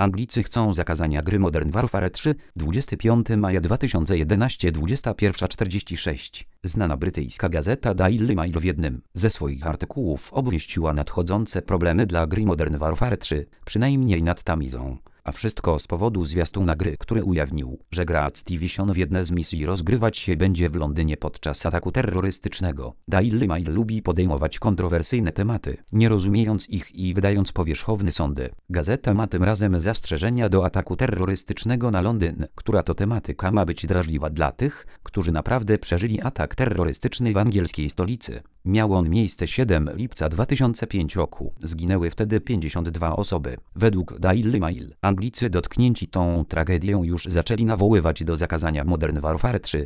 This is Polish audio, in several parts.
Anglicy chcą zakazania gry Modern Warfare 3, 25 maja 2011, 21:46. Znana brytyjska gazeta Daily Mail w jednym ze swoich artykułów obwieściła nadchodzące problemy dla gry Modern Warfare 3, przynajmniej nad Tamizą. A wszystko z powodu zwiastuna gry, który ujawnił, że gra Activision w jednej z misji rozgrywać się będzie w Londynie podczas ataku terrorystycznego. Daily Mail lubi podejmować kontrowersyjne tematy, nie rozumiejąc ich i wydając powierzchowne sądy. Gazeta ma tym razem zastrzeżenia do ataku terrorystycznego na Londyn, która to tematyka ma być drażliwa dla tych, którzy naprawdę przeżyli atak terrorystyczny w angielskiej stolicy. Miał on miejsce 7 lipca 2005 roku. Zginęły wtedy 52 osoby. Według Daily Mail Anglicy dotknięci tą tragedią już zaczęli nawoływać do zakazania Modern Warfare 3.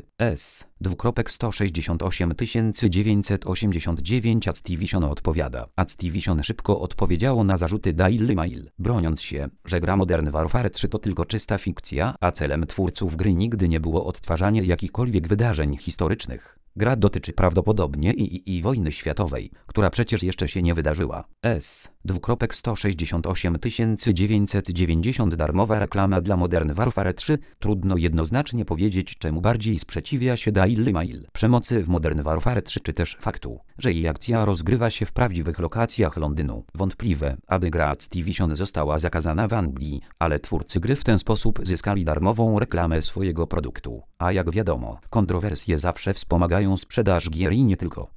S. 168 Activision odpowiada. Activision szybko odpowiedziało na zarzuty Daily Mail, broniąc się, że gra Modern Warfare 3 to tylko czysta fikcja, a celem twórców gry nigdy nie było odtwarzanie jakichkolwiek wydarzeń historycznych. Gra dotyczy prawdopodobnie i wojny światowej, która przecież jeszcze się nie wydarzyła. S. 168 darmowa reklama dla Modern Warfare 3. Trudno jednoznacznie powiedzieć, czemu bardziej sprzeciwia się Daily Mail. Przemocy w Modern Warfare 3 czy też faktu, że jej akcja rozgrywa się w prawdziwych lokacjach Londynu. Wątpliwe, aby gra Activision została zakazana w Anglii, ale twórcy gry w ten sposób zyskali darmową reklamę swojego produktu. A jak wiadomo, kontrowersje zawsze wspomagają sprzedaż gier i nie tylko.